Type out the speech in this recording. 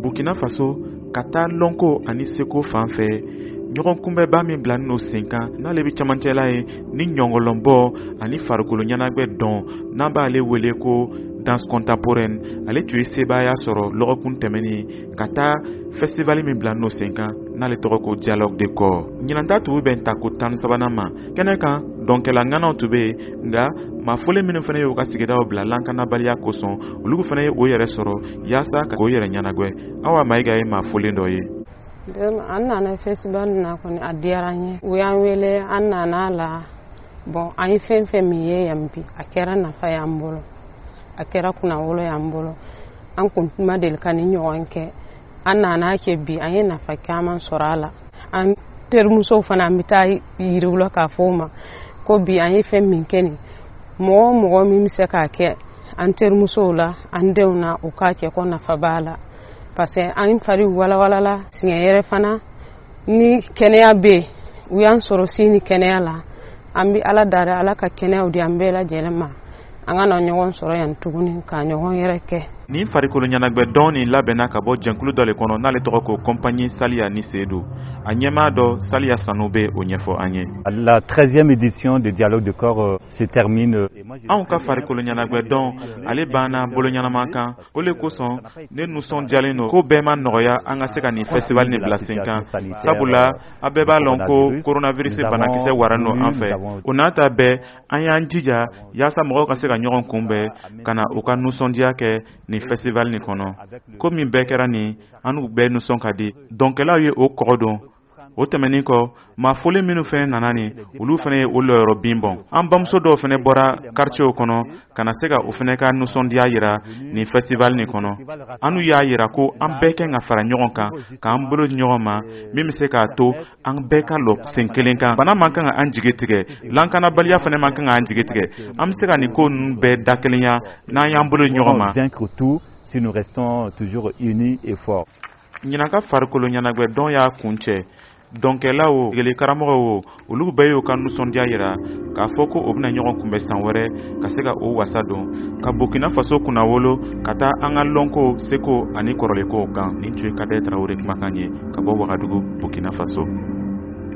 Burkina Faso ka taa lɔnko ani seko fan fɛ ɲɔgɔn kunbɛba min bila n'o sen kan n'ale bɛ camancɛla ye ni ɲɔngɔlɔnbɔ ani farikolo ɲɛnajɛ dɔn n'an b'ale wele ko danse contemporaine. Ale tun ye sebaaya sɔrɔ lɔgɔkun tɛmɛnen ka taa festival min bila n'o sen kan n'ale tɔgɔ ko dialogue de corps. Ɲinanta tun bɛn ta ko 13nan ma kɛnɛ kan dɔnkɛla ŋanaw tun bɛ yen nka maafɔlen minnu fana ye u ka sigidaw bila lankanabaliya kosɔn olu fana ye o yɛrɛ sɔrɔ yaasa ka o yɛrɛ ɲɛnagwɛ. Awa Mayiga ye maafolen dɔ ye. An nana festival na kɔni a diyara n ye. U y'an wele an nana la bon an ye fɛn fɛn min ye yan bi a kɛra nafa y'an bolo a kɛra kunnawolo y'an bolo an kun ma deli ka ni ɲɔgɔn kɛ an nana kɛ bi an ye nafa caman sɔrɔ a la an terimusow fana an bɛ taa yiriwula k'a fɔ o ma ko bi an ye fɛn min kɛ nin mɔgɔ mɔgɔ min bɛ se k'a kɛ an terimusow la an denw na u k'a kɛ ko nafa b'a la parce que an fari walawalala siɲɛ yɛrɛ fana ni kɛnɛya bɛ yen u y'an sɔrɔ sini kɛnɛya la an bɛ ala dara ala ka kɛnɛyaw di an bɛɛ lajɛlen ma an ka na ɲɔgɔn sɔrɔ yan tuguni ka ɲɔgɔn yɛrɛ kɛ. Nin farikolo ɲɛnagwɛ dɔn nin labɛnna ka bɔ jɛnkulu dɔ le kɔnɔ n'ale tɔgɔ ko compagnie Saliya ni Seydou. A ɲɛmaa dɔ Saliya Sanu bɛ o ɲɛfɔ an ye. La 13e édition de Dialogue de corps se termine. Anw ka farikolo ɲɛnagwɛ dɔn ale banna bolo ɲɛnama kan o le kosɔn ne nisɔndiyalen don ko bɛɛ ma nɔgɔya an ka se ka nin festival ni bila sen kan sabula a bɛɛ b'a lɔn ko coronavirus banakisɛ wara n'o an fɛ o n'a ta bɛɛ an y'an jija yaasa mɔgɔw ka se ka ɲɔgɔn kunbɛn ka na u ka nisɔndiya kɛ ni festival ni kɔnɔ ko min bɛɛ kɛra nin an n'u bɛɛ nisɔn ka di dɔnkɛlaw ye o kɔgɔ don o tɛmɛnin kɔ maafolen minnu fɛnɛ nana nin olu fɛnɛ ye o lɔyɔrɔ bin bɔn an bamuso dɔw fɛnɛ bɔra quartierw kɔnɔ ka na se ka o fɛnɛ ka nisɔndiya yira nin festival ni kɔnɔ an n'u y'a yira ko an bɛɛ kɛ ka fara ɲɔgɔn kan k'an bolo di ɲɔgɔn ma min bɛ se k'a to an bɛɛ ka lɔ sen kelen kan bana man kan ka an jigi tigɛ lankanabaliya fɛnɛ man kan ka an jigi tigɛ an bɛ se ka nin ko ninnu bɛɛ da kelenya n'an y'an bolo di ɲɔgɔn ma si nous restons toujours unis et forts. Ɲinaka farikolo ɲɛnagwɛ dɔn y'a kun cɛ dɔnkɛlaw o degeli karamɔgɔw o olu bɛɛ y'u ka nisɔndiya yira k'a fɔ ko o bɛna ɲɔgɔn kunbɛn san wɛrɛ ka se ka o wasa don ka Burkina Faso kunnawolo ka taa an ka lɔnko seko ani kɔrɔlenkow kan nin tun ye Kadɛ Tarawele kumakan ye ka bɔ Wagadugu Burkina Faso.